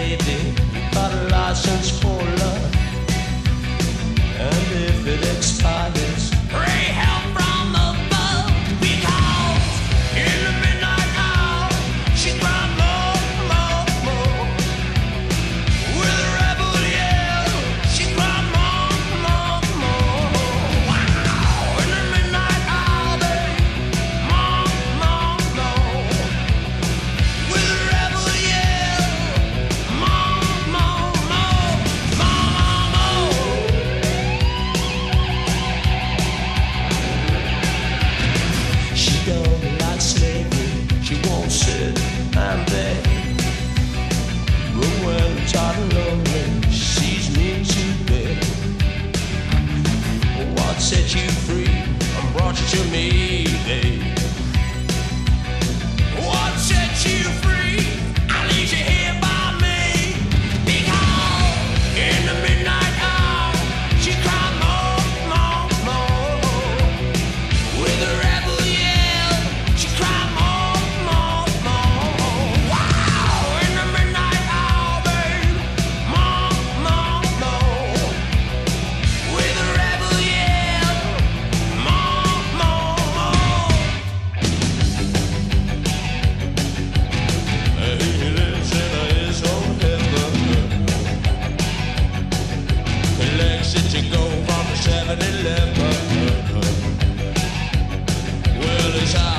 baby, you got a license for love. And if it expires, pray help from above. Because in the midnight hour, she cried more, more, more. With a rebel yell, she cried more, more, more. Wow! In the midnight hour, babe, more, more, more. With a rebel yell, more, more, more, more, more. She don't like slavery, she won't sit and beg. But when I'm tired and lonely, she sees me to bed. What set you free and brought you to me, babe? What set you free? I leave you here by me. Because in the midnight hour, she cried more, more, more. With a rebel yell, she cried more, more, more. Wow! In the midnight hour, babe, more, more, more. With a rebel yell, more, more, more. He lives in his own heaven. He likes it to go from the 7-Eleven. Well, his